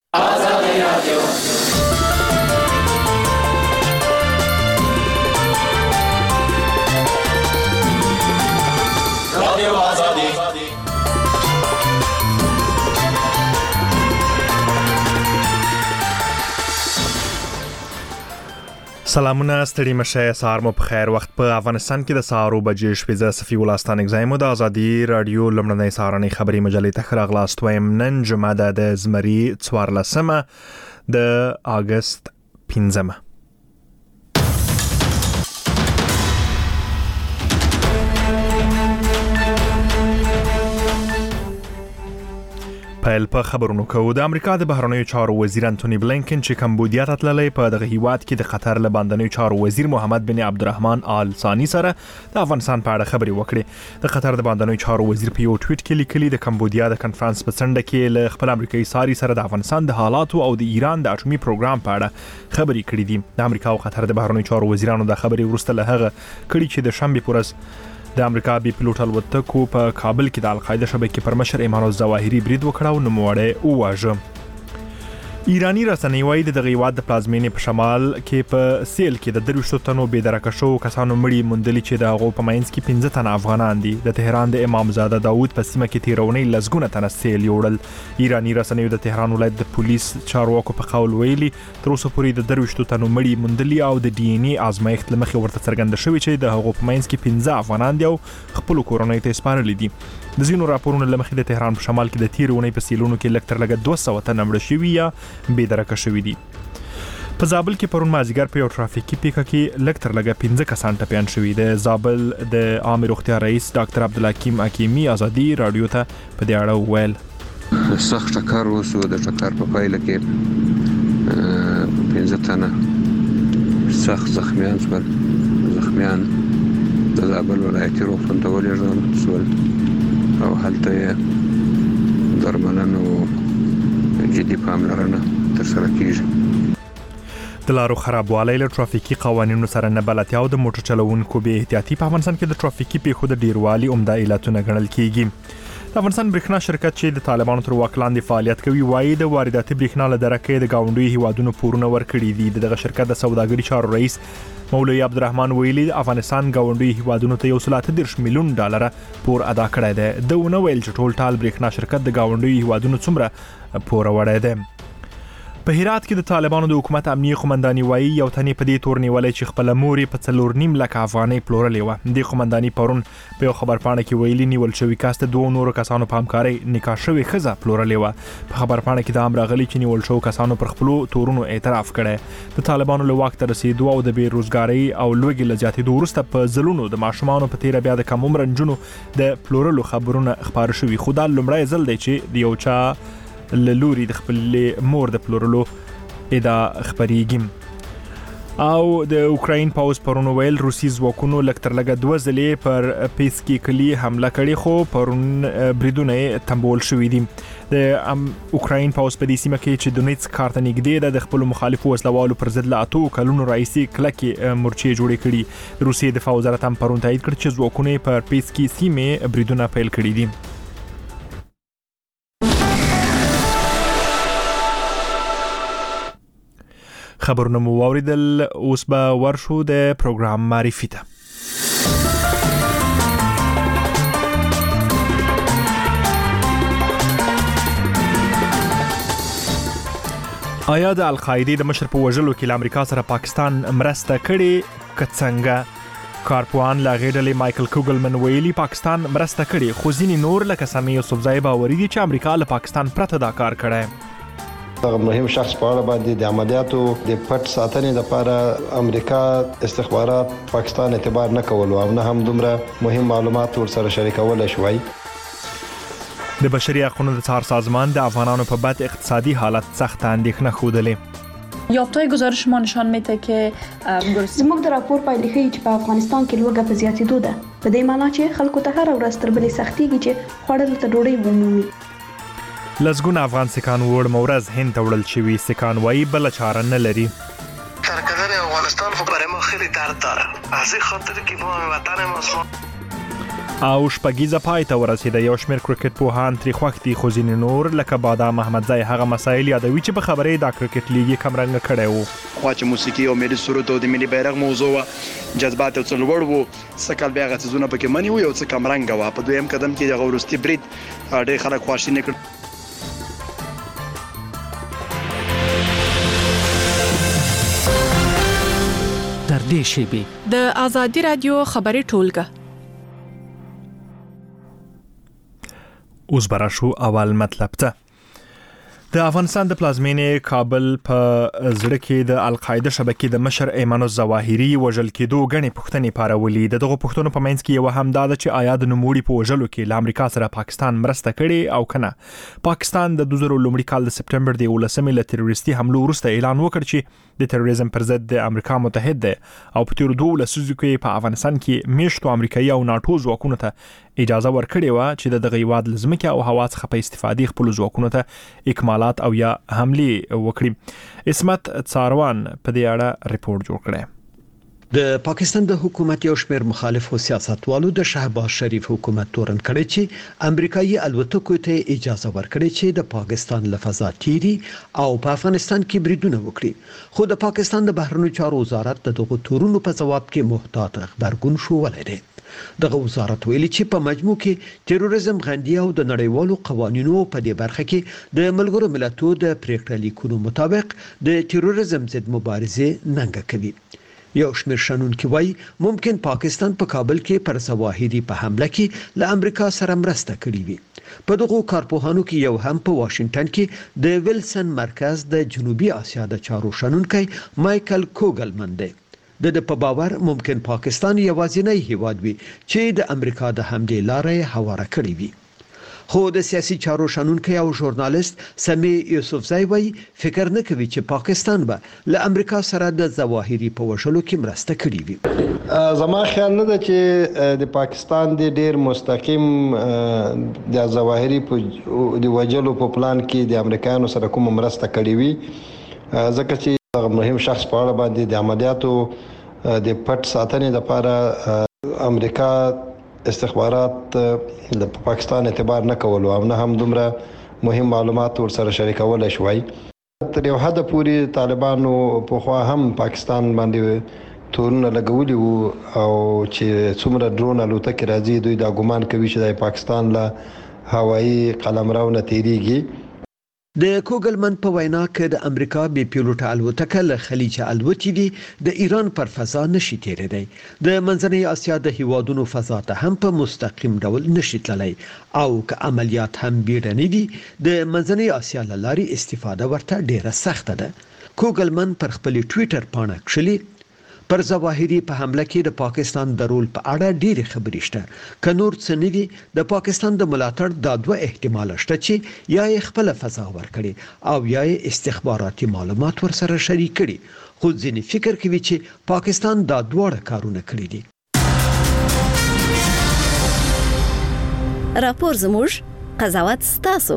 آزادی رادیو. رادیو آزادی. سلامونه، ستړي مشه، سهار مو په خیر. وخت په افغانستان کې د سهارو بجې شپې. زه صفي ولستان اگزایم د آزادي رادیو لمړنۍ سهارنۍ خبري مجلې ته راغلاست وایم. نن جمعه ده د زمري 14 د اگست 15. په خبرونو کوو. د امریکا د بهرنیو چارو وزیر انټونی بلینکن چې کمبودیا ته تللی، په دغه هیواد کې د قطر له باندنیو چارو وزیر محمد بن عبدالرحمن آل ثانی سره د افغانستان په اړه خبرې وکړې. د قطر د باندنیو چارو وزیر په یو ټویټ کې لیکلي، د کمبودیا د کنفرانس په څنډه کې له خپل امریکایي ساري سره د افغانستان د حالاتو او د ایران د اټومي پروګرام په اړه خبرې کړې دي. د امریکا او قطر د بهرنیو چارو وزیرانو د خبرې وروسته له هغه کړي چې د شنبه پورز د امریکا بي پلوټ الوتکو په کابل کې د القاعده شبکې پر مشر ایمان الظواهري برید وکړ او نوموړی وواژه. ایرانی رسنۍ وايي د دغه هیواد د پلازمینې په شمال کې په سیل کې د 23 تنو بې درکه شو کسانو مړي موندلي چې د هغو په منځ کې 15 تنه افغانان دي. د تهران د امامزاده داود په سیمه کې تیرونی لسګونه تنه سیل یوړل. ایرانی رسنۍ د تهران ولایت د پولیس چارواکو په قول ویلي، تر اوسه پورې د 23 تنو مړي موندلي او د ډي ان اي ازمایښت لمخې ورته څرګنده شوې چې د هغو په منځ کې 15 افغانان دي او خپل کورنۍ ته سپارلي دي. د ځینو راپورونو لمخې د تهران په شمال کې د تیرونی په سیلونو کې لکټر لګه 200 تنه مړه شوي یا بې درکه شوي دي. په زابل کې پرون مازیګر په یو ټرافیکي پیښه کې لکټر لګه 15 کسان ټپیان شوي. د زابل د عامه روغتیا رئیس ډاکټر عبدالحکیم حکیمی آزادي رادیو ته په دې اړه وویل، سخت ټکر وشو. د ټکر په پایله کې 15 تنه سخت زخمیان شول. زخمیان د زابل ولایتي روغتون ته ولېږدول شول او هلته درملنه او جدي پاملرنه ترسره کیږي. د لارو خرابوالی له ټرافیکي قوانینو سره نه بلدتیا او د موټر چلوونکو بې احتیاطي په افغانستان کې د ټرافیکي پیښو د ډیروالي عمده علتونه ګڼل کیږي. د افغانستان برېښنا شرکت چې د طالبانو تر واک لاندې فعالیت کوي وايي د وارداتي برېښنا له درکې د گاونډیو هیوادونو پورونه ورکړي دي. دغه شرکت د سوداګري چارو رئیس مولوی عبدالرحمن ویلي، افغانستان گاونډیو هیوادونو ته 130 میلیون ډالر پور ادا کړی دی. د ونه ویل چې ټول ټال برېښنا شرکت د گاونډیو هیوادونو څومره پور وړی دی. په هرات کې د طالبانو د حکومت امنیه قومنداني وايي یو تنې په دې تور نیولې چې خپل مور په 4.5 لک افغانۍ پلورلې و. د قومنداني پرون په یو خبرپاڼه کې ویلي، نیول شوی کس د دوه نورو کسانو په همکارۍ نکاح شوی ښځه پلورلې و. په خبرپاڼه کې دا هم راغلي چې نیول شوی کسانو پر خپل تورونو اعتراف کړي. د طالبانو له واک ته رسیدو او د بیروزګاری او لوږې له زیاتېدو وروسته په ځلونو د ماشومانو په تیره بیا د کم عمر نجونو د پلورلو خبرونه خبر شوي. خو دا لومړی ځل دی چې د یو چا لوري د خپل مور د پلورلو ادا خبرېږي. او د اوکراین پاوز پرون ویل روسي ځواکونو لکټر لګه 2 ځلې پر پیسکی کلی حمله کړې، خو پرون بریدونه تمبول شوې دي. د اوکراین پاوز په دې سیمه کې چې دونیتس کارته نږدې د خپل مخالفو وسلوالو پر ضد له 8 کلونو راهیسې کلکې مورچې جوړې کړي. روسي دفاع وزارت هم پرون تایید کړ چې ځواکونه پر پیسکی سیمه بریدونه پیل کړي دي. خبرونه مو واوریدل، اوس به ورشو د پروګرام معرفي ته. آیا د القاعده د مشر په وژلو کې له امریکا سره پاکستان مرسته کړې که څنګه؟ کارپوهان له هغې ډلې مایکل کوګلمن ویلي پاکستان مرسته کړې، خو ځینې نور لکه سامي یوسفزای باوري دي چې امریکا له پاکستان پرته دا کار کړی. دغه مهم شخص په اړه باندې د عملیاتو د پټ ساتنې لپاره امریکا استخبارات پاکستان اعتبار نه کول او نه هم دومره مهم معلومات ورسره شریکول شوي. د بشري حقوقو د څار سازمان د افغانانو په بد اقتصادي حالت سخت اندېښنه خوده. یافته‌های گزارش ما نشان میده که زموږ د راپور پایلې ښیي چې په افغانستان کې لوږه په زیاتېدو ده، په دې معنی چې خلکو ته هر ورځ تر بلې سختيږي چې خوړل ته ډوډۍ ومومي. لسګونه افغان سکان وړ مورز هند ته وړل شوي. سکان وايي بل چاره نه لري. افغانستان خو برای ما خیلی درد داره، از این خاطر که ما وطن ماست. او شپږیزه پای ته ورسېده. یو شمېر کرکټ پوهان ترې خوښ دي، خو ځینې نور لکه بادام احمدزی هغه مسایل یادوي چې په خبرې دا کرکټ لیګ یې کمرنګه کړی و. خو چې موسیقي او ملي سرود او د ملي بیرغ موضوع وه، جذبات یو څه لوړ وو، څه کال بیا هغه څیزونه پکې منې وو، یو څه کمرنګه وه. په دویم قدم کې هغه وروستي برید ډېر خلک خواشیني کړ. تر دې شیبې د آزادي رادیو خبري ټولګه. اوس براشو اول مطلب ته. د افغانستان د پلازمینې کابل په زړه کې د القاعده شبکې د مشر ایمان الظواهري وژل کېدو غني پښتنې پارولې. دغه پښتنو په منځ کې یو هم دا چې آیا د نوموړي په وژلو کې له امریکا سره پاکستان مرسته کړې او کنه. پاکستان د 2000 لومړي کال د سپټمبر د 18 له تروریستي حملو وروسته اعلان وکړ چې د تروریزم پر ضد د امریکا متحد دی او په تیر 2 لسیزو کې په افغانستان کې میشتو امریکایي او ناتو ځواکونو ته اجازه ورکړې و چې د دغه هیواد لزمکه او هوا څخه په استفادې خپل ځواکونو ته اکمالات او یا حمله وکړي. اسمت څاروان په دې اړه ریپورت جوړ کړی. د پاکستان د حکومت یو شمېر مخالفو سیاستوالو د شهباز شریف حکومت تورن کړی چې امریکایي الوتکو ته اجازه ورکړي چې د پاکستان له فضا تیري او په افغانستان کې بریدونه وکړي. خو د پاکستان د بهرنیو چارو وزارت دغه تورونو په جواب کې محتاط خبرګون شو ولري. دغه وزارت ویلي چې په مجموع کې تروریزم غندي او د نړیوالو قوانینو په دې برخه کې د ملګرو ملتونو د پریکړې لیکونو مطابق د تروریزم ضد مبارزه ننګه کوي. یو شمېر شنونکي وایي ممکن پاکستان په کابل کې پر ظواهري په حمله کې له امریکا سره مرسته کړې وي. په دغه کارپوهانو کې یو هم په واشنگټن کې د ویلسن مرکز د جنوبي اسیا د چارو شنونکي مایکل کوګلمن دی. د په باور ممکن پاکستان یوازینی هیواد وي چې د امریکا د حملې لارې هواره کړې وي. خو د سیاسي چارو شنونکي او ژورنالیست سمی یوسفزی وایي فکر نه کوي چې پاکستان به له امریکا سره د ظواهري په وژلو کې مرسته کړې وي. زما خیال نه ده چې د پاکستان د ډیر مستقیم د ظواهري په د وژلو په پلان کې د امریکایانو سره کوم مرسته کړې وي، ځکه چې مهم شخص په اړه باندې د عملیاتو د پټ ساتنې لپاره امریکا استخبارات د پاکستان اعتبار نه کول او نه هم دومره مهم معلومات ورسره شریکول شوي. تر یو حد پورې طالبانو په خوا هم پاکستان باندې تورونه لګولي وو او چې څومره ډرون الوتکې راځي دوی دا ګومان کوي چې د پاکستان له هوایي قلمرو نه تیریږي. د کوګلمن په وینا کې د امریکا بي پیلوټ الوتکه له خلیج الوتې دي د ایران پر فضا نشي تیریدای. د منځنۍ اسیا د هیوادونو فضا ته هم په مستقیم ډول نشي تللی او که عملیات هم بیړني دي د منځنۍ اسیا لاري استفاده ورته ډیره سخته ده. کوګلمن پر خپل ټوئیټر پاڼه کښلي پر ظواهري په حمله کې د پاکستان د رول په اړه ډېری خبرې شته. که نور څه نه دي د پاکستان د ملاتړ دا دوه احتمال شته چې یا یې خپل فضا ورکړي او یا یې استخباراتي معلومات ورسره شریک کړي. خو ځینې فکر کوي چې پاکستان دا دواړه کارونه کړي دي. راپور زموږ قضاوت ستاسو.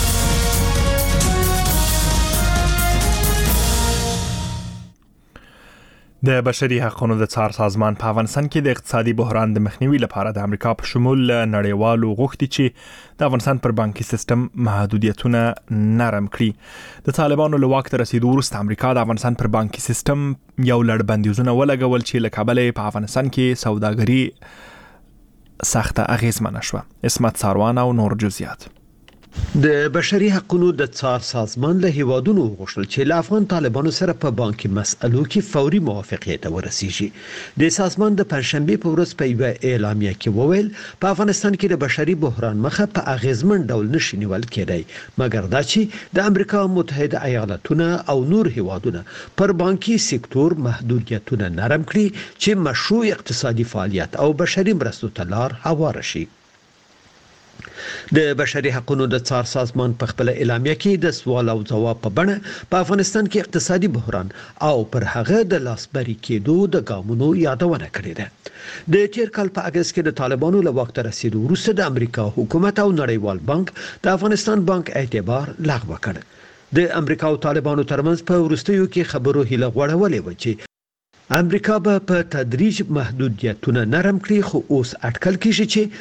د بشري حقوقو د څار سازمان په افغانستان کې د اقتصادي بحران د مخنیوي لپاره د امریکا په شمول نړیوالو غوښتي چې د افغانستان پر بانکي سیستم محدودیتونه نرم کړي. د طالبانو له واک ته رسیدو وروسته امریکا د افغانستان پر بانکي سیستم یو لړ بندیزونه ولګول چې له کبله په افغانستان کې سوداګري سخته اغیزمنه شوه. اسمت څاروان او نور جزئیات. د بشري حقوقو د څار سازمان له هیوادونو غوښتل چې له افغان طالبانو سره په بانکي مسألو کې فوري موافقت ته ورسیږي. د سازمان د پنځشنبه په ورځ په یو اعلامیه کې وویل په افغانستان کې د بشري بحران مخه په اغیزمن ډول نشي نیول کېدای، مګر دا چې د امریکا متحده ایالاتونه او نور هیوادونه پر بانکي سکتور محدودیتونه نرم کړي چې مشروع اقتصادي فعالیت او بشري مرستو ته لار هواره شي. د بشري حقوقو د څار سازمان په خپل اعلامیه کې د سوال او جواب په بڼه په افغانستان کې اقتصادي بحران او پر هغه د لاسبري کېدو د ګامونو یادونه کړې ده. د تیر کال په اگست کې د طالبانو له وخت رسیدو وروسته د امریکا حکومت او نړیوال بانک د افغانستان بانک اعتبار لغوه کړ. د امریکا او طالبانو ترمنځ په وروستیو کې خبرو هیله غوړولې و چې امریکا به په تدریج محدودیتونه نرم کړي، خو اوس اټکل کیږي چې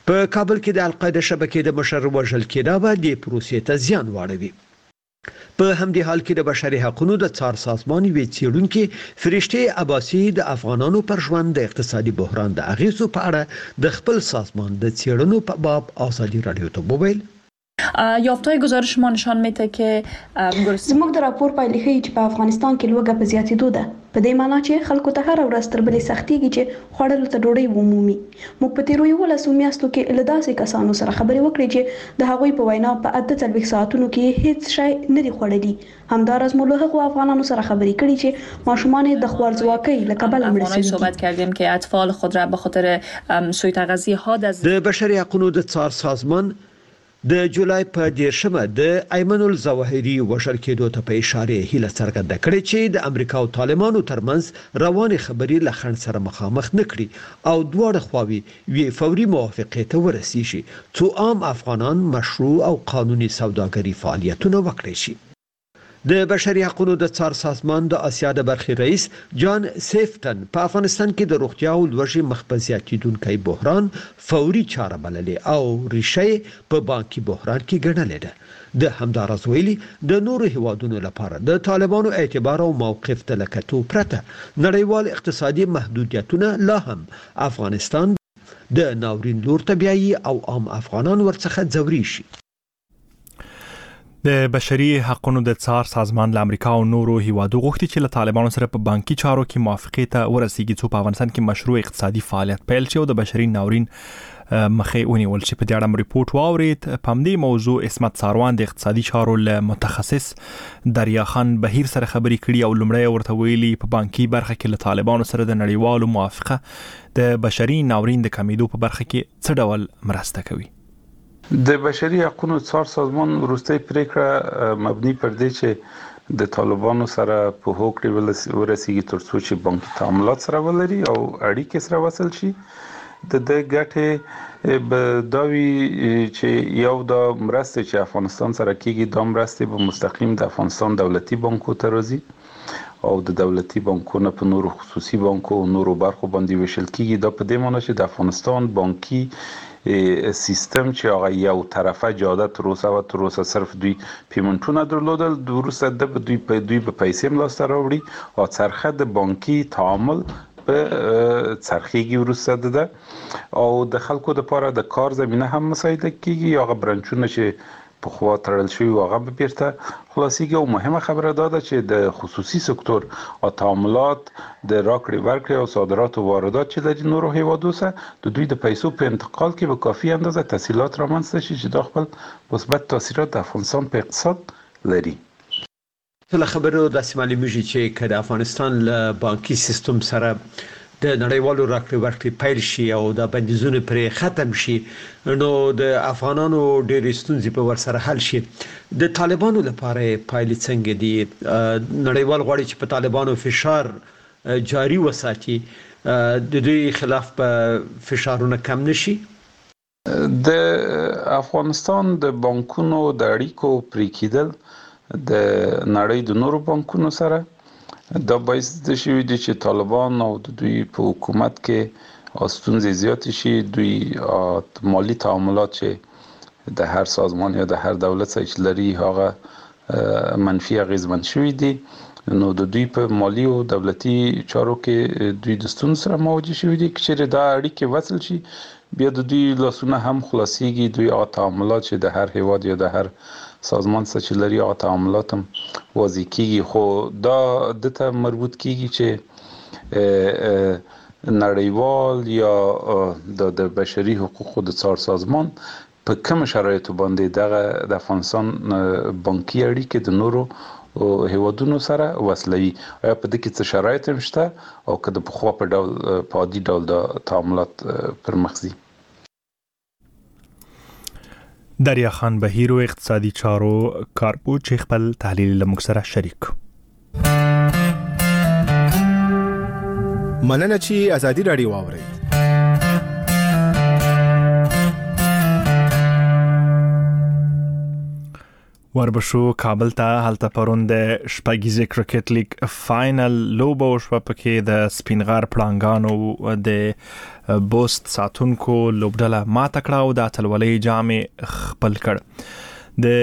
په کابل کې د القاعده شبکې د مشر وژل کېدا به د پروسې ته زیان واړوي. په همدې حال کې د بشري حقوقو د څار سازمان وی څېړونکو فرشته عباسی د افغانانو پر ژوند د اقتصادي بحران د اغیزو په اړه د خپل سازمان د څېړنو په باب آزادي رادیو ته وویل. یافته‌های گزارش ما نشان میده که زموږ د راپور پایلې ښیي چې په افغانستان کې لوږه په زیاتېدو ده، په دې معنی چې خلکو ته هر ورځ تر بلې سختيږي چې خوړلو ته ډوډۍ ومومي. موږ په تیرو 11 میاشتو کې له داسې کسانو سره خبرې وکړې چې د هغوی په وینا په 48 ساعتونو کې هیڅ شی نه دی خوړلي. همدارس مو له هغو افغانانو سره خبرې کړې چې ماشومان د خوارځواکۍ له کبله مړ شوي. صحبت کردیم که اطفال خود را به خاطر سوء تغذیه ها د بشري حقوقو د څار سازمان د جولای په 10مه د ایمن الظواهری وژل کېدو ته په اشاره هیله څرګنده کړې چې د امریکا او طالبانو ترمنځ روانې خبرې له خنډ سره مخامخ نکړي او دواړه خواوې وی فوري موافقه ته ورسیږي څو عام افغانان مشروع او قانوني سوداګري فعالیتونه وکړي شي. د بشري حقوقو د څار سازمان د آسیا د برخې رئیس جان سیفټن په افغانستان کې د روغتیا او لوږې مخ په زیاتېدونکي بحران فوري چاره بللې او ریشه په بانکي بحران کې ګڼلې ده. د همدارس ویلي د نورو هیوادونو لپاره د طالبانو اعتبار او موقف ته لکتو پرته نړیوال اقتصادي محدودیتونه لا هم افغانستان د ناورین لور ته بیایي او عام افغانان ورڅخه ځوري شي. د بشري حقوقو د څار سازمان له امریکا او نورو هیوادو غوښتي چې له طالبانو سره په بانکي چارو کې موافقه ته ورسیږي څو په افغانستان کې مشروع اقتصادي فعالیت پیل شي او د بشري ناورین مخې ونیول شي. په دې اړه ریپورت واورید. په همدې موضوع عصمت ساروان د اقتصادي چارو له متخصص دریا خان بهیر سره خبرې کړي او لومړی ورته ویلي په بانکي برخه کې له طالبانو سره د نړیوالو موافقه د بشري ناورین د کمیدو په برخه کې څه ډول مرسته کوي. د بشري حقوقو څار سازمان وروستۍ پریکړه مبني پر دې چې د طالبانو سره په هوکړه ورسیږي ترڅو چې بانکي تعاملات سره ولري او اړیکې سره وصل شي. د ګټې به داوی چې یو د مرستې چې افغانستان سره کیږي د مرستې به مستقیم د افغانستان دولتي بانکو ته راځي او د دولتي بانکونو په نورو خصوصي بانکو او نورو برخو باندې ویشل کیږي. دا په دې معنی چې د افغانستان بانکي سیستم چې هغه یو طرفه جاده تر اوسه صرف دوی پیمنټونه درلودل، وروسته د دوی په پیسې ملاسته راوړي او څرخه د بانکي تعامل په څرخيږي وروسته ده او د خلکو لپاره د کار زمينه هم مساعده کیږي. هغه برانچونه چې په خوا تړل شوی هغه به بیرته خلاصيږي او مهمه خبره ده چې د خصوصي سکتور او تعاملات د راکړې ورکړې او صادرات او واردات چې لري نورو هیوادو سره د دوی د پیسو په انتقال کې به کافي اندازه تسهیلات رامنځته شي چې دا خپل مثبت تاثیرات د افغانستان په اقتصاد لري. له خبرو د سیمالي مجي چې کله افغانستان له بانکي سیستم سره د نړیوالو راکړې ورکړې پیل شي او د بندیزونو پرې ختم شي نو د افغانانو ډېرې ستونزې په ورسره حل شي. د طالبانو لپاره پایلې څنګه دي؟ نړیوال غواړي چې په طالبانو فشار جاری وساتي، د دوی خلاف په فشارونه کم نشي. د افغانستان د بانکونو د اړیکو پرې کېدل د نړۍ د نورو بانکونو سره دا باعث د شوی دی چې طالبان او د دوی په حکومت کې ستونزې زیات شي. دوی مالی تعاملات چې د هر سازمان یا د هر دولت سره لري هغه منفي اغیزمن شوی دی. نو د دوی په مالی او دولتي چارو کې دوی د ستونزو سره مواجه شوی دي. چې دا اړیکې وصل شي بیا د دوی لاسونه هم خلاصيږي. دوی هغه تعاملات چې د هر هیواد یا د هر سازمان سره چې لري هغه تعاملات هم واضح کیږي. خو دا دته مربوط کیږي چې نړیوال یا د بشري حقوقو د څار سازمان په کوم شرایطو باندې دغه د افغانستان بانکي اړیکې د نورو هیوادونو سره وصلوي. آیا په دې کې څه شرایط هم شته او که د پخوا په ډول په عادي ډول د تعاملات پر مخ ځي؟ دریا خان بهیر او اقتصادي چارو کارپو چې خپل تحلیل له موږ سره شریک. مننه چې ازادي رادیو واوري. وربشو کابل ته هلته پرون د شپږیزې کرکټ لیگ فاینل لوبه وشوه. پکې د سپینغار پړانګانو د بوست ساتونکو لوبډله ماته کړه او د اتلولۍ جام خپل کړ. د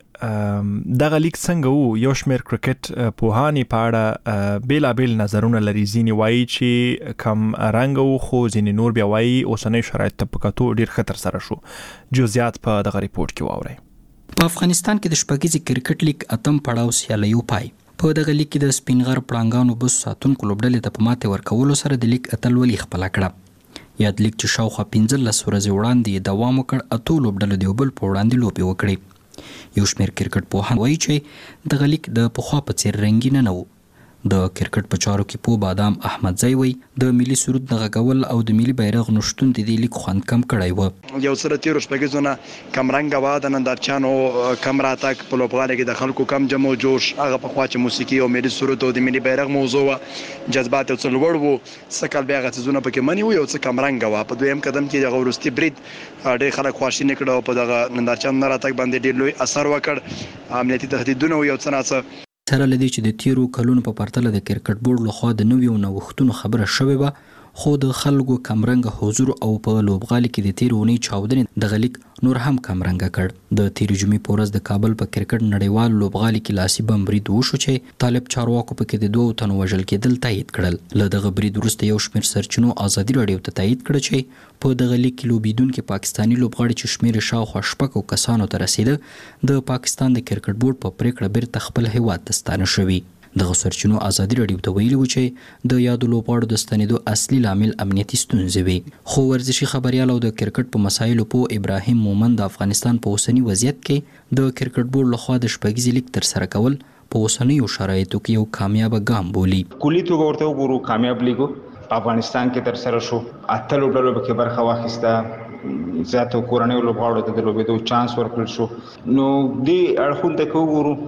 دغه لیگ څنګه وو؟ یو شمېر کرکټ پوهانی په اړه بیلابیل نظرونه لري. ځینې وایي چې کم رنګ وو، خو ځینې نور بیا وایي اوسنۍ شرایط ته په کتو ډېر ښه ترسره شو. جزئیات په دغه ریپورت کې واورئ. په افغانستان کې د شپږیزې کرکټ لیگ اتم پړاو سیالیو پای. په دغه لیگ کې د سپینغر پړانګانو بوس ساتونکو لوبډلې ته په ماتې ورکولو سره د لیگ اتلولي خپله کړه. یاد لیگ چې شاوخوا 15 ورځې وړاندې دوام وکړ، اتو لوبډلو د یو بل په وړاندې لوبې وکړې. یو شمېر کرکټ پوهان وایي چې دغه لیگ د پخوا په څېر رنګینه نه و. د کرکټ په چارو کې پوه بادام احمدزی وایي د ملي سرود د غږول او د ملي بیرغ نشتون د دې لیگ خوند کم کړی و. یو سره تیرو شپږیزو نه کمرنګه وه، د نندارچیانو کم راتګ، په لوبغالي کې د خلکو کم جمع و جوش، هغه پخوا چې موسیقي او ملي سرود او د ملي بیرغ موضوع وه، جذبات یو څه لوړ وو، څه کال بیا هغه څیزونه پکې منې وو، یو څه کمرنګه وه. په دویم قدم کې دغه وروستي برید ډېر خلک خواشیني کړه او په دغه نندارچیانو نه راتګ باندې ډېر لوی اثر وکړ. امنیتي تهدیدونه وو یو څه ناڅه. سره لدی چې د تیرو کلونو په پرتله د کرکټ بورډ لخوا د نویو نوښتونو خبره شوې وه، خو د خلکو کمرنګه حضور او په لوبغالي کې د تیرو اونۍ چاودنې دغه لیگ نور هم کمرنګه کړ. د تیرې جمعې په ورځ د کابل په کرکټ نړیوال لوبغالي کې لاسي بم برید وشو چې طالب چارواکو پکې د 2 تنو وژل کېدل تایید کړل. له دغه برید وروسته یو شمېر سرچینو ازادي راډیو ته تایید کړ چې په دغه لیگ کې لوبیدونکي پاکستاني لوبغاړي چې شمېر شاوخوا 6 کسانو ته رسیده، د پاکستان د کرکټ بورډ په پریکړه بیرته خپل هیواد ته ستانه شوي. دغه سرچینو ازادي راډیو ته ویلي و چې د یادو لوبغاړو د ستنېدو اصلي لامل امنیتي ستونزې وي. خو ورزشي خبريال او د کرکټ په مسایلو په ابراهیم مومن د افغانستان په اوسنی وضعیت کې د کرکټ بورډ لخوا د شپږیزې لیگ ترسره کول په اوسنیو شرایطو کې یو کامیاب ګام بولي. کلی توګه ورته وګورو کامیاب لیګو افغانستان کې ترسره شو، اته لوبډلو پکې برخه واخیسته، زیاتو کورنیو لوبغاړو ته د لوبېدو چانس ورکړل شو. نو دې اړخونو ته وګورو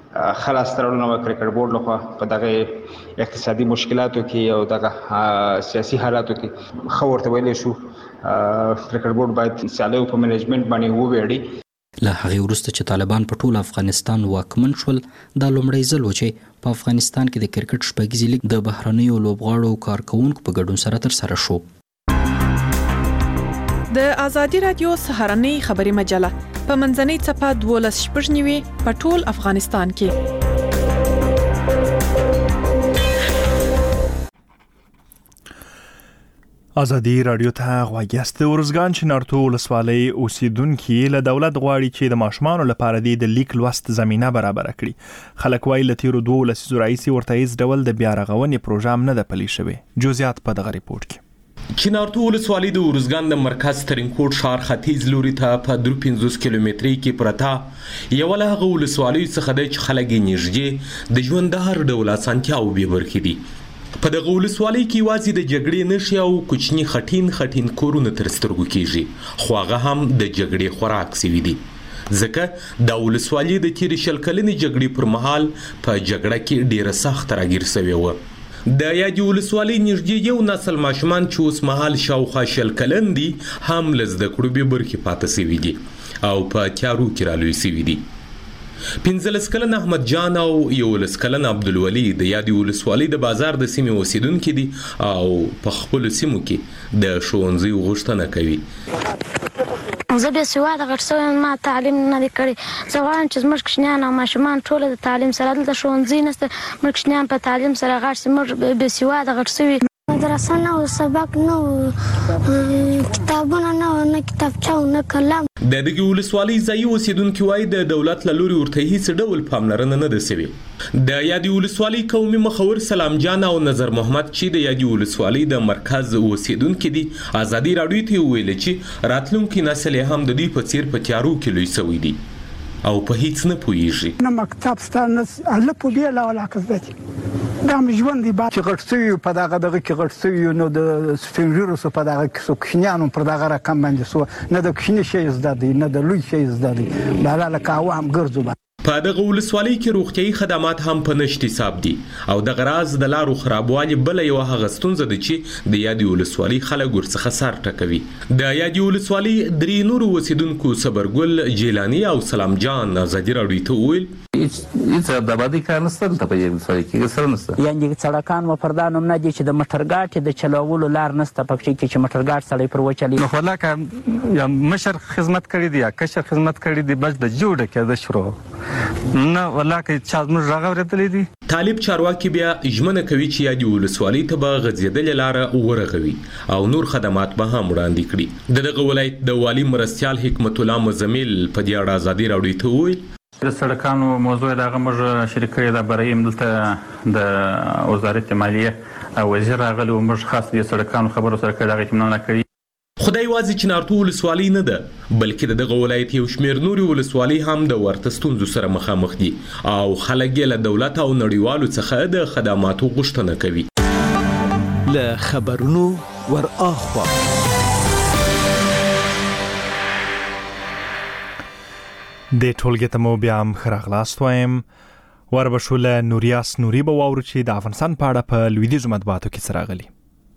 خلاص ترونه کرکټ بورډ لخوا په دغه اقتصادي مشکلاتو کې او دغه سیاسي حالاتو کې خو ورته ویل شو کرکټ بورډ باید سیالیو په منیجمنت باندې وویړي. له هغې وروسته چې طالبان په ټول افغانستان واکمن شول، دا لومړی ځل و چې په افغانستان کې د کرکټ شپږیزې لیگ د بهرنیو لوبغاړو او کارکوونکو په ګډون سره ترسره شو. د ازادي رادیو سهارنۍ خبري مجله په منځنۍ څپه 12:09 په ټول افغانستان کې. ازادي رادیو ته غواګست. ورزګان چې نارتو ولسوالۍ اوسیدونکي له دولت غواړي چې د ماشومانو لپاره د لیک لوست زمينه برابر کړي. خلک وايي له تیرو 2 لسیزو راهیسې ورته هیڅ ډول د بیا رغونې پروژه نه ده پلي شوې. جزئیات په دغه ریپورت کې. چینارتو ولسوالۍ د ورزګان د مرکز ترینکوټ ښار ختیځ لوري ته په 53 کیلومترۍ کې پرته یو له هغه ولسوالیو څخه دی چې خلک یې نږدې د ژوند د هر ډول اسانتیاوو بې برخې دي. په دغه ولسوالۍ کې یوازې د جګړې نښې او کوچني خټین کورونه تر سترګو کېږي، خو هغه هم د جګړې خوراک سوي دي، ځکه دا ولسوالۍ د تېرې 20 کلنې جګړې پر مهال په جګړه کې ډېره سخته راګیر سوې وه. د یادې ولسوالۍ نږدې یو نسل ماشومان چې اوس مهال شاوخوا 20 کلن دي هم له زده کړو بې برخې پاتې سوي دي او په تیارو کې رالوی سوي دي. 15 کلن احمد جان او 11 کلن عبدالولي د یادې ولسوالۍ د بازار د سیمې اوسیدونکي دي او په خپلو سیمو کې د ښوونځیو غوښتنه کوي. زه بیا سواده غټ شوی یم، ما تعلیم نه دی کړی. زه غواړم چې زموږ کوچنیان او ماشومان ټوله د تعلیم سره، دلته ښوونځي نشته، موږ کوچنیان په تعلیم سره غټ شي، موږ بیا سواده غټ شوي. مدرسه نه و، سبق نه و، کتابونه نه و، نه کتابچه و، نه قلم. د دغې ولسوالۍ ځایي اوسیدونکي وایي د دولت له لوري ورته هیڅ ډول پاملرنه نه ده سوې. د یادې ولسوالۍ قومي مخور سلام جان او نظر محمد چې د یادې ولسوالۍ د مرکز اوسیدونکي دي، ازادي راډیو ته وویل چې راتلونکي نسل یې هم د دوی په څیر په تیارو کې لوی سوی دي او په هیڅ نه پوهیږي. نه مکتب شته، نه الله په دې لا کزدتي دا ژوند دی چې غټ شوي په دغه کې غټ شوي، نو د سپین ژیرو په دغه کې کوچنیانو پر دغه رقم باندې سو نه د کوچني شی زده دی، نه د لوی شی زده دی، دا لکه عوام ګرځو. په دغه ولسوالۍ کې روغتيایي خدمات هم په نشت حساب دي او د غراز د لارو خرابوالي بل یو هغه ستونزه ده چې د یادې ولسوالۍ خلک ورڅخه سر ټکوي. د یادې ولسوالۍ درې نورو اوسیدونکو صبرګل جیلانی او سلام جان ازادي راډیو ته وویل هیڅ د آبادي کار نشته دلته په یوه ولسوالۍ کې سره نشته، یعنې سړکان و پردان هم نه دي چې د موټرګاټ د چلولو لار نشته پکې کې چې موټرګاټ سړی پر وچلي. نو خلاکه یا مشر خدمت کړی دی یا کشر خدمت کړی دی بس د جوړه کې د شروع نه ولاکه چا موږ راغورتلې دي. طالب چارواکي بیا ژمنه کوي چې یادې ولسوالۍ ته به غځېدلې لاره ورغوي او نور خدمات به هم وړاندې کړي. دغه ولایت د والي مرستیال حکمت الله مزمل په دې اړه ازادي راډیو ته وویل د سړکانو موضوع دغه موږ شریک کړی دا برایم دلته د وزارت مالیه وزیر راغلی او موږ خاص د سړکانو خبرو سره کړی هغه اطمینان کړی. خدای واځي چې نارتو ولسوالۍ نه ده بلکې دغه ولایت یو شمېر نوري ولسوالۍ هم د ورته ستونزو سره مخامخ دي او خلک یې له دولت او نړیوالو څخه د خدماتو غوښتنه کوي. له خبرونو ور اخوا د ټولګې ته مو بیا هم ښه راغلاست وایم. وربشو له نوریاس نوري به واورو چې د افغانستان په اړه په لویدیځو مطبوعاتو کې څه راغلي.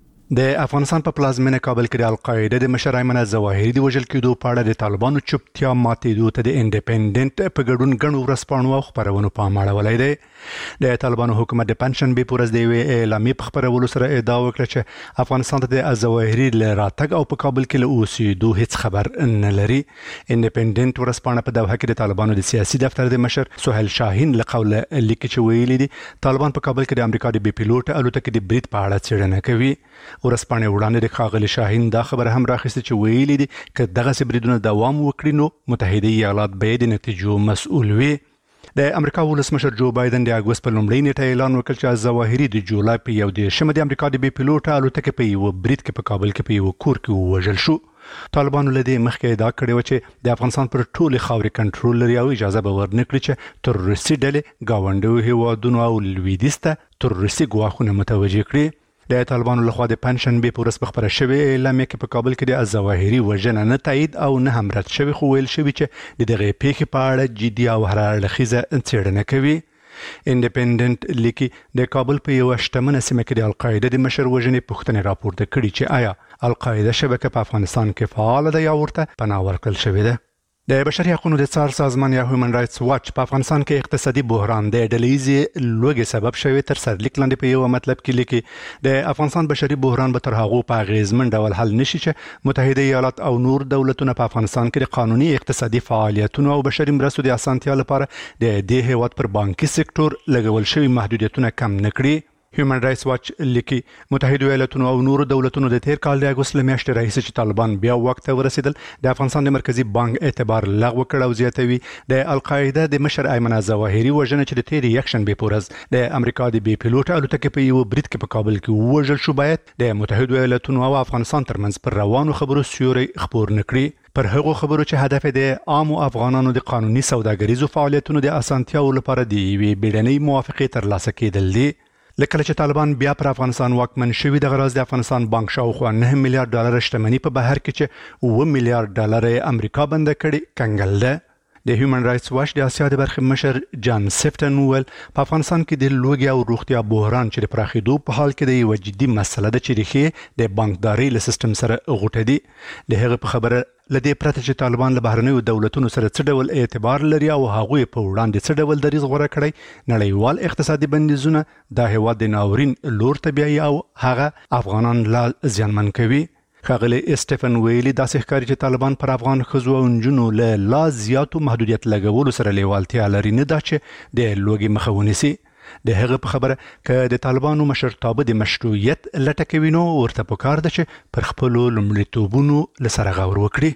د افغانستان په پلازمینه کابل کې د القاعده د مشر ایمن الظواهري د وژل کېدو په اړه د طالبانو چوپتیا ماتېدو ته د انډیپندنت په ګډون ګڼو ورځپاڼو او خبرونو پام اړولی دی. د طالبانو حکومت د پنځشنبې په ورځ د یوې اعلامیې په خپرولو سره ادعا وکړه چې افغانستان ته د الظواهري له راتګ او په کابل کې له اوسېدو هیڅ خبر نه لري. انډیپندنت ورځپاڼه په دوحه کې د طالبانو د سیاسي دفتر د مشر سهیل شاهین له قوله لیکي چې ویلي دي طالبان په کابل کې د امریکا د بي پیلوټ الوتکې د برید په اړه څېړنه کوي. ورځپاڼې وړاندې د ښاغلي شاهین دا خبره هم راخیستې چې ویلي دي که دغسې بریدونه دوام وکړي نو متحده ایالات به د نتیجو مسؤل وي. د امریکا ولسمشر جو بایدن د اګوست په لومړۍ نیټه اعلان وکړ چې الظواهري د جولای په 11 د امریکا د بي پیلوټ الوتکې په یو برید کې په کابل کې په یو کور کې ووژل شو. طالبانو له دې مخکې ادعا کړې وه چې د افغانستان پر ټولې خاورې کنټرول لري او اجازه به ورنکړي چې تروریستي ډلې ګاونډیو هیوادونو او لویدیځ ته تروریستي ګواښونه متوجه کړي. د طالبانو لخوا د پنځشنبې په ورځ په خپره شوې اعلامیه کې په کابل کې د الظواهري وژنه نه تایید او نه هم رد شوې خو ویل شوي چې د دغې پیښې په اړه جدي او هر اړخیزه څېړنه کوي. انډیپندنت لیکي د کابل په یوه شتمنه سیمه کې د القاعده د مشر وژنې پوښتنې راپورته کړي چې آیا القاعده شبکه په افغانستان کې فعاله ده یا ورته پناه ورکړل شوې ده. د بشري حقوقو د څار سازمان یا هیومن رائټس واچ په افغانستان کې اقتصادي بحران د ډلهیزې لوږې سبب شوی تر سرلیک لاندې په یو مطلب کې لیکي د افغانستان بشري بحران به تر هغو په اغیزمن ډول حل نشي چې متحده ایالات او نور دولتونه په افغانستان کې د قانوني اقتصادي فعالیتونو او بشري مرستو د اسانتیا لپاره د دې هیواد پر بانکي سکتور لګول شوي محدودیتونه کم نه کړي. هیومن رائټس واچ لیکي متحده ایالاتونو او نورو دولتونو د تیر کال د اګوست له میاشتې راهیسې چې طالبان بیا واک ته ورسېدل د افغانستان د مرکزي بانک اعتبار لغوه کړ او زیاتوي د القاعده د مشر ایمن الظواهري وژنه چې د تېرې یکشنبې په ورځ د امریکا د بي پیلوټ الوتکې په یوه برید کې په کابل کې ووژل شو باید د متحده ایالاتونو او افغانستان ترمنځ پر روانو خبرو سیوری خپور نه کړي. پر هغو خبرو چې هدف د عامو افغانانو د قانوني سوداګریزو فعالیتونو د اسانتیاو لپاره د یوې بیړنۍ موافقې ترلاسه کېدل دي. لکه چې طالبان بیا پر افغانستان واکمن شوي دغه راز د افغانستان بانک شاوخوا 9 میلیارډ ډالر شتمني په بهر کې چې 7 میلیارډ ډالر امریکا بنده کړي کنګل ده. د هیومن رائټس واچ د اسیا د برخې مشر جان سیفټن وویل په افغانستان کې د لوږې او روغتیا بحران چې د پراخېدو په حال کې د یوه جدي مسله ده چې ریښې د بانکدارۍ له سیستم سره غوټه دي. د هغه په خبره لدې پرته چې طالبان له بهرنیو دولتونو سره څه ډول اعتبار لري او هغوی په وړاندې څه ډول دریځ غوره کړی نړیوال اقتصادي بندیزونه دا هیواد د ناورین لور ته بیایي او هغه افغانان لا زیانمن کوي. ښاغلی اسټیفن ویلي داسې ښکاري چې طالبان پر افغان ښځو او نجونو له لا زیاتو محدودیت لګولو سره لیوالتیا لري نه دا چې د لوږې مخه ونیسي. د هغه په خبره که د طالبانو مشرتابه د مشروعیت لټه کوي نو ورته پکار ده چې پر خپلو لومړیتوبونو له سره غور وکړي.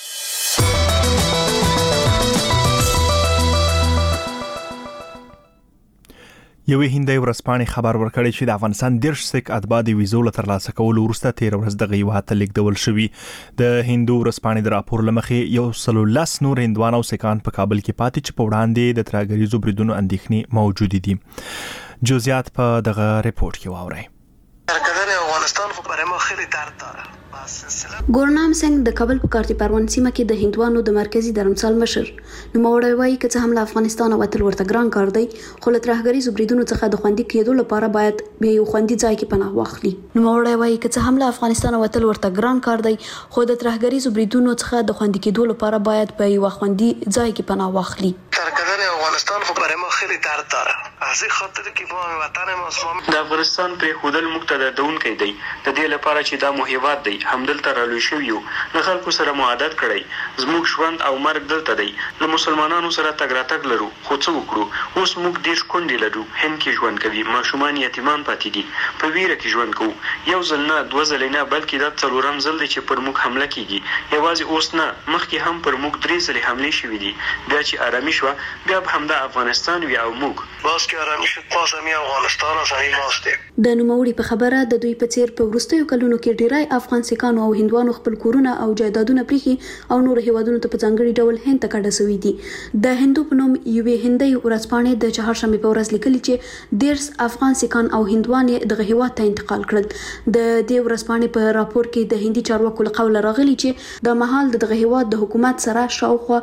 یوې هندۍ ورځپاڼې خبر ورکړی چې د افغانستان 10 سک اتباع د ویزو له ترلاسه کولو وروسته 13 ورځ دغه هیواد ته لیږدول شوي. د هندو ورځپاڼې د راپور له مخې 110 نور هندوان او سکان په کابل کې پاتې چې په وړاندې د ترهګریزو بریدونو اندېښنې موجودې دي. جزئیات په دغه ریپورت کې واورئ. سرکردن افغانستان خب برای ما خیلی درد داره. ګورنام سنگ د کابل په کارتي پروان سیمه کې د هندوانو د مرکزی درمسال مشر نوموړی وایي چې هم له افغانستان وتل ورته ګران کار دی خو له ترهګریزو بریدونو څخه د خوندي کېدو لپاره باید به یو خوندي ځای کې پناه واخلي. نوموړی وایي چې هم له افغانستان وتل ورته ګران کار دی خو د ترهګریزو بریدونو څخه د خوندي کېدو لپاره باید په یو خوندي ځای کې پناه واخلي. افغانستان خو برای ما خیلی درد داره از این خاطر که ما وطن ما د افغانستان پر خودل مقتدا دونکي دی د دې لپاره چې دا موهیوات دی همدلته رالوي شو یو له خلکو سره معادت کړی زموږ ژوند او مرګ دلته دی له مسلمانانو سره تګ راتګ لرو خو څه وکړو اوس موږ ډیر شکونډي لرو هند کې ژوند کوي ماشومان یتیمان پاتې دي په ویره کې ژوند کوو یو ځل نه دوه ځل نه بلکې دا څلورم ځل دی چې پر موږ حمله کیږي یوازې اوس نه مخکې هم پر موږ درې ځلې حمله شوې دي بیا چې آرامي شو بیا همدا افغانستان وی او موږ باز که آرامي شد باز هم افغانستان صحیح ماستیم. د نوموړي په خبره د دوی په څیر په وروستیو کلونو کې ډیری افغان سیکانو او هندوانو خپل کورونه او جایدادونه پریخي او نور هیوادونو ته په ځانګړي ډول هند ته کډه شوي دي. د هندو په نوم یوې هندۍ ورځپاڼې د چهارشنبه په ورځ لیکلي چې 10 افغان سیکان او هندوان دغه هیواد ته انتقال کړل. د دې ورځپاڼې په راپور کې د هندي چارواکو له قوله راغلي چې د مهال دغه هیواد د حکومت سره شاوخوا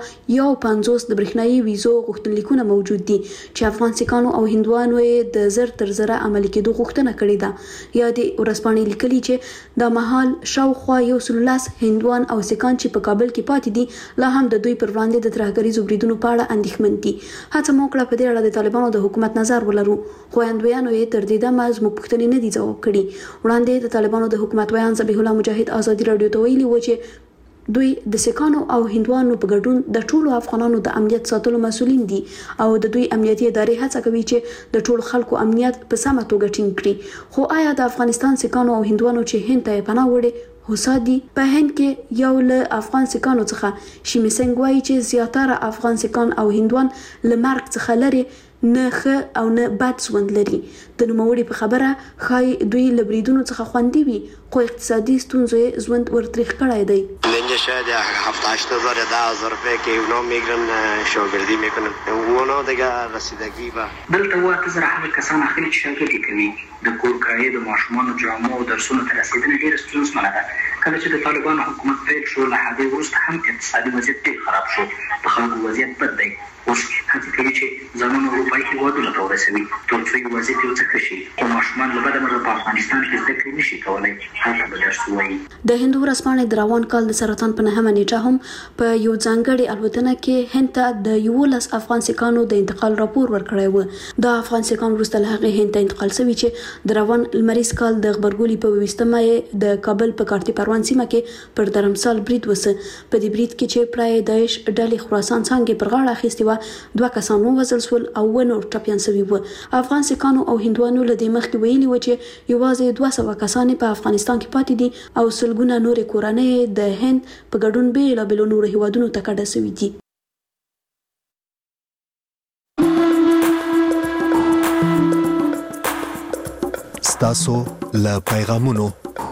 50 د برېښنايي ویزو غوښتنلیکونه موجود دي چې افغان سیکانو او هندوانو د زر تر زره عملي کېدو غوښتنه کړې ده. یا د ورځپاڼې لیکلي چې د مهال شاوخوا 113 هندوان او سیکان چې په کابل کې پاتې دي لا هم د دوی پر وړاندې د ترهګریزو بریدونو په اړه اندېښمن دي. هڅه مو کړه په دې اړه د طالبانو د حکومت نظر ولرو خو هندوانو یې تر دې دمه زموږ پوښتنې نه دي ځواب کړي. وړاندې د طالبانو د حکومت ویان ذبیح الله مجاهد ازادي رادیو ته ویلي و چې دوی د سیکانو او هندوانو په ګډون د ټولو افغانانو د امنیت ساتلو مسؤلین دي او د دوی امنیتي ادارې هڅه کوي چې د ټولو خلکو امنیت په سمه توګه ټینګ کړي. خو آیا د افغانستان سیکانو او هندوانو چې هند ته پناه وړي هوسا دي؟ په هند کې یو له افغان سیکانو څخه شیمی سنگ وایي چې زیاتره افغان سیکان او هندوان له مرګ څخه لري نه ښه او نه بد ژوند لري. د نوموړي په خبره ښایي دوی له بریدونو څخه خوندي وي خو اقتصادي ستونزو یې ژوند ورتریخ کړی دی. اینجا شاید 7-8,000 یا 10,000 روپये که اونا میگیرن شاگردی میکنن اونا دیگه رسیدگی و دلته 8,000 هغه کسان اخلي چې شاګردي کوي د کور کرایې د ماشومانو جامو او درسونو ته رسیدنه ډېره ستونزمنه ده. کله چې د طالبانو حکومت پیل شو له هغې وروسته هم اقتصادي وضعیت ډېر خراب شو د خلکو وضعیت بد دی. اوس هڅه کوي چې ځانونه اروپایي هېوادونو ته ورسوي تر څو یې وضعیت یو څه ښه شي خو ماشومان له بده مرغه په افغانستان کې زده کړې نشي کولی هلته به درس ووایي. د هند ورځپاڼې د روان کال د سرطان په 9مه نیټه هم په یو ځانګړې الوتنه کې هند ته د 11 افغان سیکانو د انتقال راپور ورکړی و. د افغان سیکان وروسته له هغې هند ته انتقال شوي چې د روان لمریز کال د غبرګولي په 20مه د کابل په کارتي پروان سیمه کې پر درمسال برید وسه. په دې برید کې چې پرای داعش ډلې خراسان څنګه پر غاړه اخیستې و 2 کسان ووژل شول او نور ټپیان شوي و. افغان سیکانو او هندوانو له دې مخکې ویلي و چې یوازې 200 کسان په افغانستان کې پاتې دي او سلګونه نورې کورنۍ د هند په ګډون بیلابیلو نورو هیوادونو ته کډه شوي دي. ستاسو له پیغامونو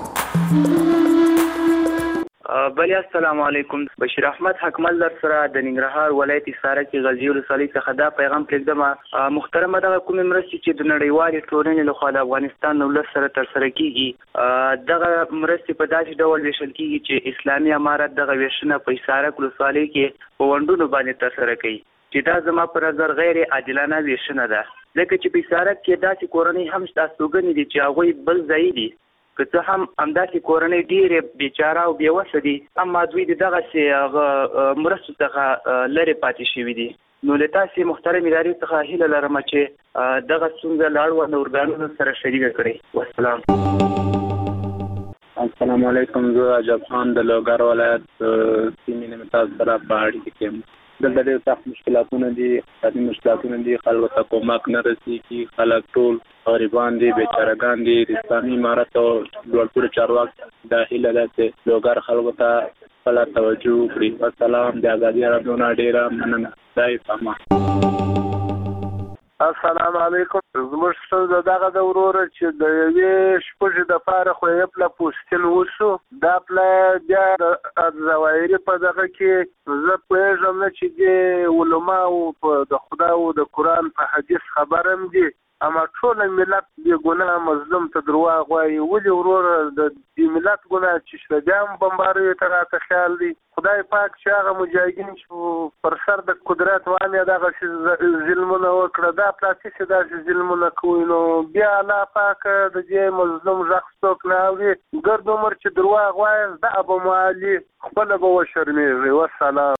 بلی السلام علیکم. بشیر احمد حکمل در سره د ننګرهار ولایت حصار کې غزنی ولسوالۍ څخه دا پیغام پرېږدم. محترمه دغه کومې مرستې چې د نړیوالې ټولنې لخوا د افغانستان د ولس سره ترسره کیږي دغه مرستې په داسې ډول ویشل کیږي چې اسلامي امارت دغه ویشنه په حصار ولسوالۍ کې په ونډونو باندې ترسره کوي چې دا زما په نظر غیر عادلانه ویشنه ده ځکه چې په حصار کې داسې کورنۍ هم شته استوګنې دي چې هغوی بل ځای دي که څه هم همداسې کورنۍ ډېرې بیچاره او بېوسه دي اما دوی د دغسې هغه مرستو څخه لرې پاتې شوي دي. نو له تاسې محترم ادارې څخه هیله لرم چې دغه ستونزه له اړونده ارګانونو سره شریکه کړئ. والسلام. السلام علیکم. زه عجب خان د لوګر ولایت سیمې نه تاسو سره په اړیکه کې یم. دلته ډېر سخت مشکلاتونه دي اقتصادي مشکلاتونه دي خلکو ته کومک نه رسېږي خلک ټول غریبان دي بیچارهګان دي. د اسلامي امارت او لوړپوړي چارواکو دا هیله ده چې لوګر خلکو ته خپله توجه وکړي. والسلام. د ازادي راډیو نه ډېره مننه. خدای پامان. السلام علیکم. زموږ ستونزه دغه ده وروره چې د یوې شپږې دپاره خو یې پله پوستین وشو دا پله بیا د ظواهري په دغه کې زه پوهېږم نه چې دې علماو د خدای او د قرآن په حدیث خبر هم دي اما ټول ملت بې ګناه مظلوم ته درواغ وایي ولې وروره د ملت ګناه چې شته بیا هم بمباریو ته راته خیال دی خدای پاک چې هغه مجاهدین چې پر سر د قدرت وانه دغه ظلمونه وکړه دا پلاسي چې داسې ظلمونه کوي نو بیا الله پاک د دې مظلوم غږ څوک نه اوري ګرد عمر چې درواغ وایي دا ابو معالي خپله به وشرمېږي والسلام.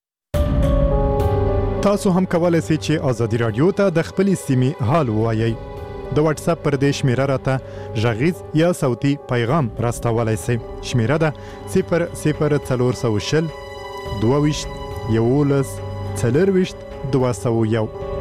تاسو هم کولای شئ چې ازادي رادیو ته د خپلې سیمې حال ووایئ. د واتس اپ پر دې شمیره راته غږیز یا صوتي پیغام راستولای شئ. شمیره ده 00420 22 11 24 201.